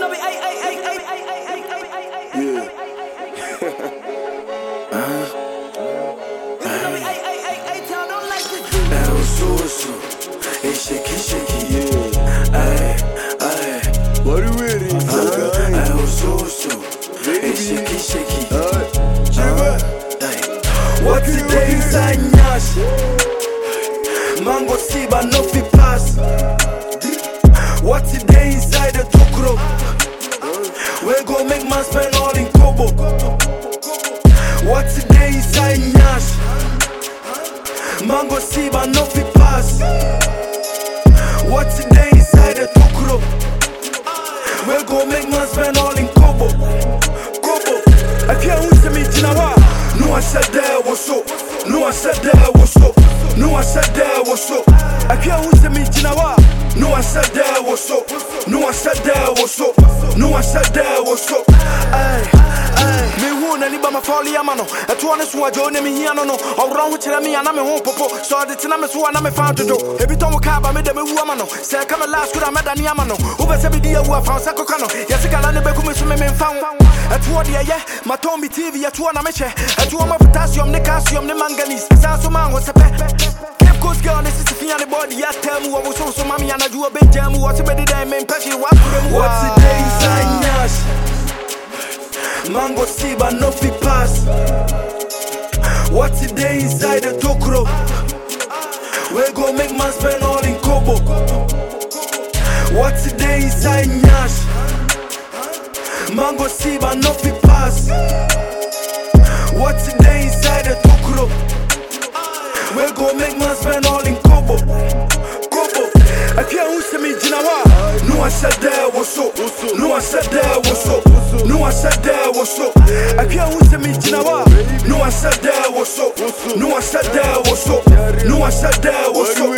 Shaky, shaky, yeah. Aye. What are you ready? Shaky, shaky. What today is I nyash? Mango siba no fi pass. What today inside the tokro? We go make man spend all in kobo. What today inside nyash? Mango siba no fi pass. What today inside the tokro? We go make man spend all in kobo. I can't wait to meet Jinawa. No, I said that was so. No, I said that was so. No, I said that was so. I can't wait to meet Jinawa. No, I said that was so. No, I said that was so. No, I said that was so. Me won and Ibama Folly Amano. At one is what Johnny Miano, or wrong with me and I'm a home popo. So the Tinamas one I'm a found to do. Every time we cab, I made them a woman. Say, come and last good, I met an Yamano. Over 70 years, who I found Sakokano. Yes, I can't be found. At what, yeah, my Tommy TV, at one I'm a chair. At one of potassium, the calcium, the manganese. Sansuman was a pet. Coast girl, this is the fianny body. I tell me what was so mammy and I do a big jam. What's a better than main passion? What's the day inside Nash? Mango siba no fi pass. What today inside the tokro? We go make man spend all in kobo. What today inside Nash? Mango siba no fi pass. What today inside the tokro? We go make man spend all in kobo. I can't wait to meet Jinawa. No, I said that was so. No, I said that was so. No, I said that was so. I can't wait to meet Jinawa. No, I said that was so. No, I said that was so. No, I said that was so.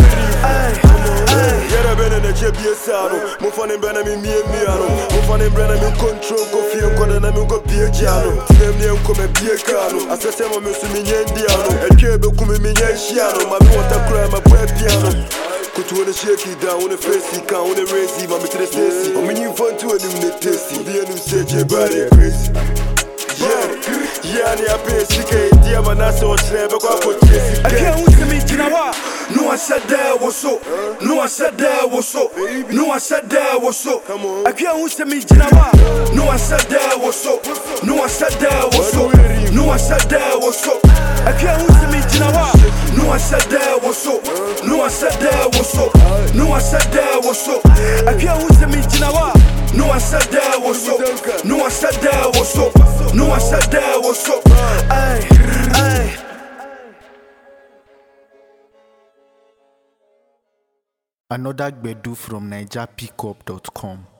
Yara bene na chebie sano. Mo fane bene mi miano. Mo fane bene mi control go fie ko na mi go bie jano. Tinem ne ko me bie kano. Asese mo me su mi nyendiano. Etwe be ku mi nyenhiano. Ma mi wota kra ma bua piano. Kutu wanna shake it down, wanna face it, can't wanna raise it, I'm to the stacy. I'm in fun to eliminate tasty. The enemy said your body crazy. Yeah, I pay CK, dear man, I saw never go for Jesse. I can't wait to meet Jinawa. No, I said that was so. No, I said that was so. No, I said that was so. I can't wait to meet Jinawa. No, I said that was so. No, I said that was so. No, I said that was so. I can't wait to meet Jinawa. No, I said that was so. No, I said that was so. No, I said that was so. I can't wait to meet Jinawa. No, I said that was so. No, I said that was so. No, I said that was so. Another Gbedu from NigerPickup.com.